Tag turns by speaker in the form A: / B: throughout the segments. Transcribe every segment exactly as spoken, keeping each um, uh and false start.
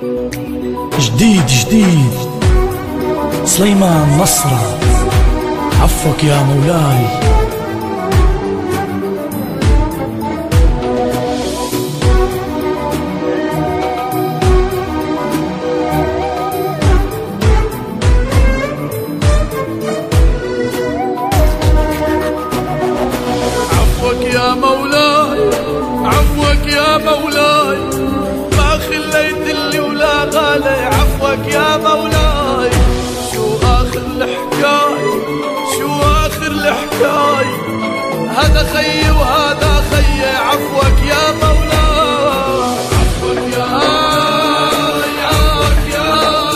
A: جديد جديد سليمان نصرة، عفوك يا مولاي.
B: عفوك يا مولاي، عفوك يا مولاي، ما خليت اللي ولا غالي. عفوك يا مولاي، شو آخر الحكاي، شو آخر الحكاي، هذا خيي وهذا خيي. عفوك يا مولاي، عفوك يا مولاي، عفوك يا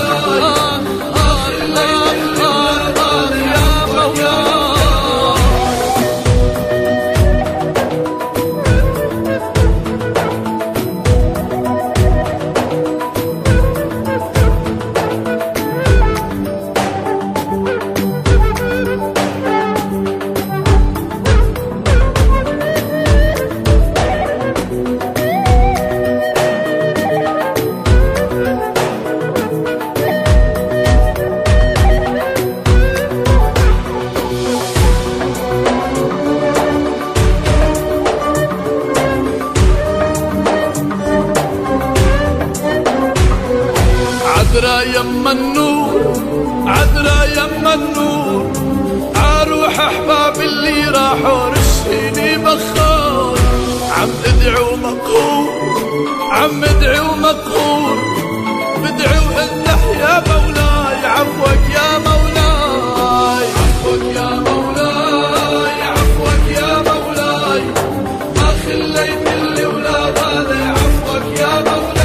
B: مولاي. عذرا يما النور، عذرا يما النور، عروح احباب اللي راحوا رشيني بخار. عم ادعو مقهور، عم ادعو مقهور، بدعو انح يا مولاي. عفوك يا مولاي، عفوك يا مولاي، عفوك يا مولاي، ما خليت اللي ولا غالي. عفوك يا مولاي.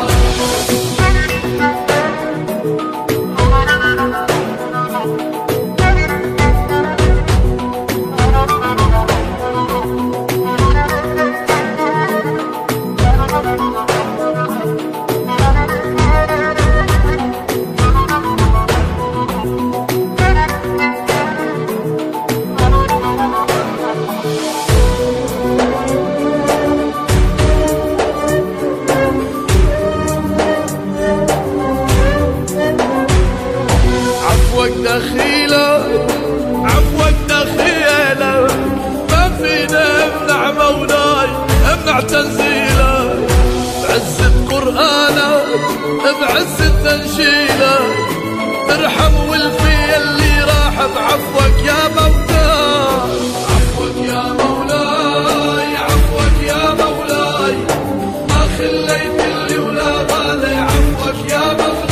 B: عفوك دخيلة، عفوك دخيلة، ما فينا امنع مولاي، امنع تنزيلك بعزة قرآنك، بعزة تنشيلك، ترحم والفي اللي راح. بعفوك يا مولاي، عفوك يا مولاي، عفوك يا مولاي، ما خليت اللي ولا غالي. عفوك يا مولاي.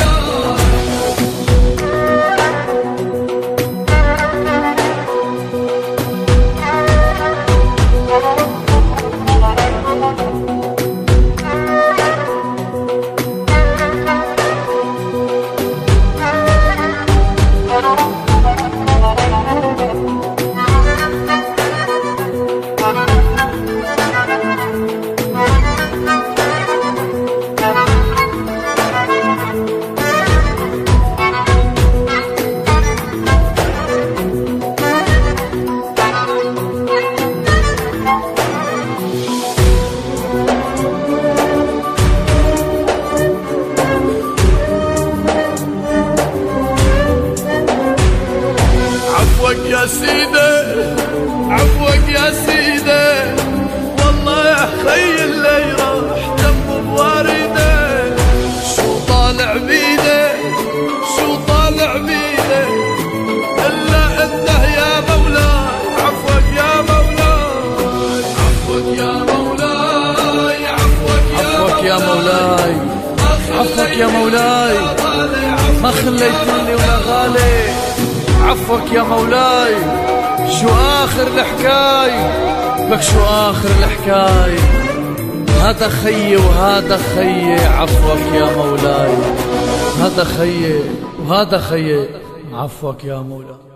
B: عفوك يا سيدي، عفوك يا سيدي، والله يا خي اللي راح دمه بوارده. شو طالع بيده، شو طالع بيده، الا انت يا مولاي. عفوك يا مولاي، عفوك يا مولاي، عفوك يا مولاي،
A: عفوك يا مولاي، ما خليت اللي ولا غالي. عفوك يا مولاي، شو آخر الحكاي، لك شو آخر الحكاي، هذا خيي وهذا خيي. عفوك يا مولاي، هذا خيي وهذا خيي. عفوك يا مولاي.